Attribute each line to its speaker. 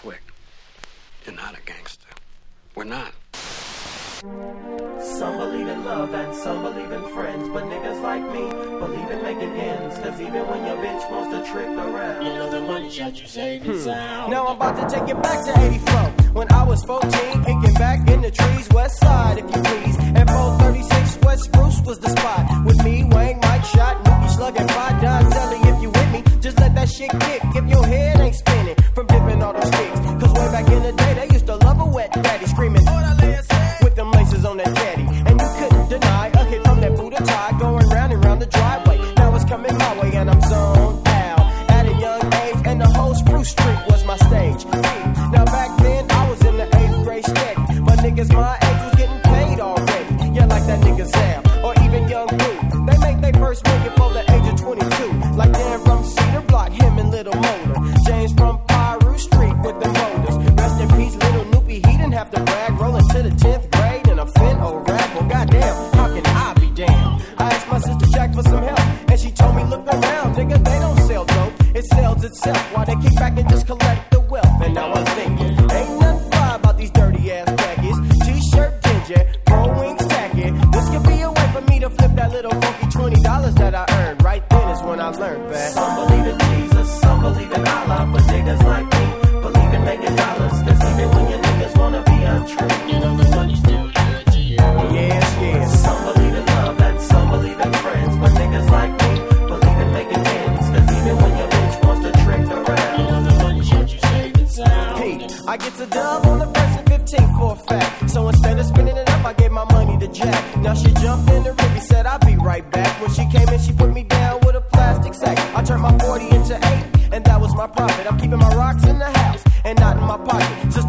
Speaker 1: quick. You're not a gangster. We're not.
Speaker 2: Some believe in love and some believe in friends, but niggas like me believe in making ends. Cause even when your bitch wants to trick around, you know the money shot you save is out.
Speaker 3: Now I'm about to take it back to 84. When I was 14, kicking back in the trees, west side if you please. And 436 West Spruce was the spot. With me, Wayne, Mike, Shot, Mookie, Slug, and Five Don Zelly. If you with me, just let that shit kick. If your head ain't spinning from dipping all those sticks. Cause way back in the day, they used to love a wet daddy screaming with them laces on that caddy. And you couldn't deny a hit from that Buddha tie going round and round the driveway. Now it's coming my way and I'm zoned out at a young age, and the whole Spruce Street was my stage. Now back then I was in the 8th grade steady, but niggas my age was getting paid already. Yeah, like that nigga Zab or even Young Boo. They make their first million for the age of 22. Like Dan from Cedar Block, him and Little Motor. James from Piru Street with the motors. Rest in peace, Little Noopy, he didn't have to brag. Rolling to the 10th grade in a fin or rap. Well, goddamn, how can I be damned? I asked my sister Jack for some help, and she told me, look around, nigga, they don't sell dope. It sells itself while they kick back and just collect the wealth. And now I'm thinking, ain't nothing fly about these dirty ass khakis. T-shirt ginger, pro wings tacky. This could be a way for me to flip that little funky $20 that I earned. Right then is when I learned that
Speaker 2: some believe in Jesus, some believe in Allah, but niggas like me believe in making dollars. Cause even when your niggas wanna be untrue, you know the money's still good to you.
Speaker 3: Yes.
Speaker 2: Some believe in love and some believe in friends, but niggas like me believe in making ends. Cause even when your bitch wants to trick around, you know the money shit you save in sound.
Speaker 3: Pete, I get a dub on the first and 15th for a fact. So instead of spending it up, I gave my money to Jack. Now she jumped in the river, said I'll be right back. When she came in, she put me down with a plastic sack. I turned my 40 into 8, and that was my profit. I'm keeping my rocks in the house and not in my pocket. So